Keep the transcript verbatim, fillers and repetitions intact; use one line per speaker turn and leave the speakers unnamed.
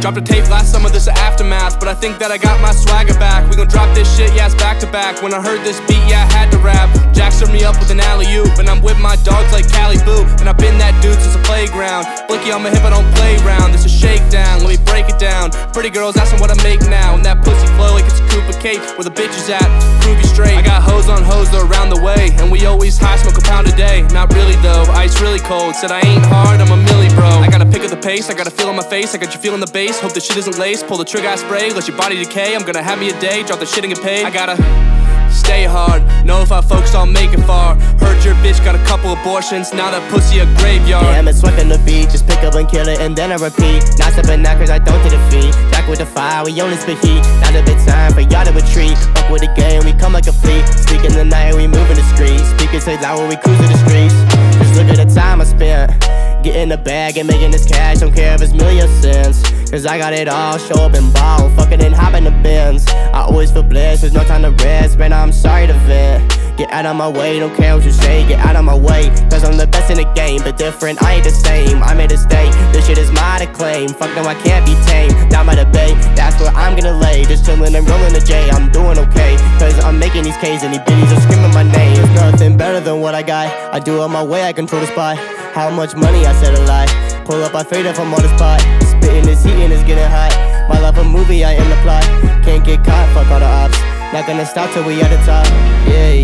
Dropped a tape last summer, this a aftermath, but I think that I got my swagger back. We gon' drop this shit, yeah, it's back to back. When I heard this beat, yeah, I had to rap. Jack served me up with an alley-oop, and I'm with my dogs like Cali Boo. And I've been that dude since the playground. Blicky on my hip, I don't play round. This a shakedown, let me break it down. Pretty girls asking what I make now, and that pussy flow like it's a Cooper Cape. Where the bitch is at, prove you straight. I got hoes on hoes around the way, and we always high, smoke a pound a day. Not really though, ice really cold. Said I ain't hard, I'm a milli bro. I gotta pick up the pace, I gotta feel on my face. I got you feeling the bass, hope this shit isn't laced. Pull the trigger, I spray, let your body decay. I'm gonna have me a day, drop the shit and get paid. I gotta stay hard, know if I focus I'll make it far. Heard your bitch got a couple abortions, now that pussy a graveyard.
Damn, it's swept in the beat, just pick up and kill it and then I repeat. Not stepping out cause I don't do defeat. Jack with the fire, we only spit heat. Not a bit time for y'all to retreat. Fuck with the game, we come like a fleet. Speak in the night, we move in the streets. Speakers say loud when we cruise in the streets. Just look at the time I spent getting the bag and making this cash, don't care if it's million cents. Cause I got it all, show up and ball, fucking and hop in the Benz. I always feel blessed, there's no time to rest, man, I'm sorry to vent. Get out of my way, don't care what you say, get out of my way. Cause I'm the best in the game, but different, I ain't the same. I made a stay, this shit is mine to claim. Fuck no, I can't be tamed, down by the bay, that's where I'm gonna lay. Just chillin' and rollin' the J, I'm doing okay. Cause I'm making these K's and these biddies are screaming my name. There's nothing better than what I got, I do it my way, I control the spot. How much money I said a lie. Pull up, I fade up, I'm on the spot. Spitting this heat and it's getting hot. My life a movie, I am the plot. Can't get caught, fuck all the ops. Not gonna stop till we at the top. Yeah,